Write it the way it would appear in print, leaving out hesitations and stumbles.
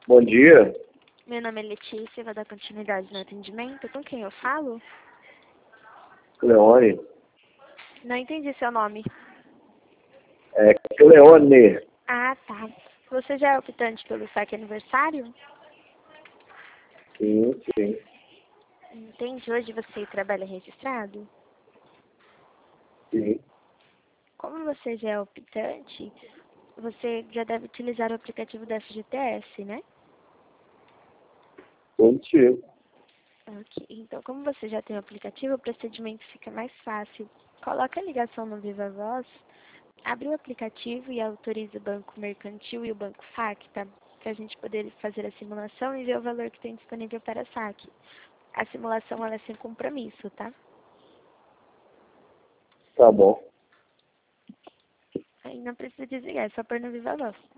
Bom dia, Meu nome é Letícia, vou dar continuidade no atendimento. Com quem eu falo? Cleone. Não entendi seu nome. É Cleone. Ah, tá. Você já é optante pelo saque aniversário? Sim, sim, Entendi. Hoje você trabalha registrado? sim. Como você já é optante, você já deve utilizar o aplicativo da FGTS, né? Positivo. Ok. Então, como você já tem o aplicativo, o procedimento fica mais fácil. Coloca a ligação no Viva Voz, abre o aplicativo e autoriza o Banco Mercantil e o Banco FAC, tá? Para a gente poder fazer a simulação e ver o valor que tem disponível para saque. A simulação ela é sem compromisso, tá? Tá bom. Aí não precisa desligar, é só pôr no Viva Voz.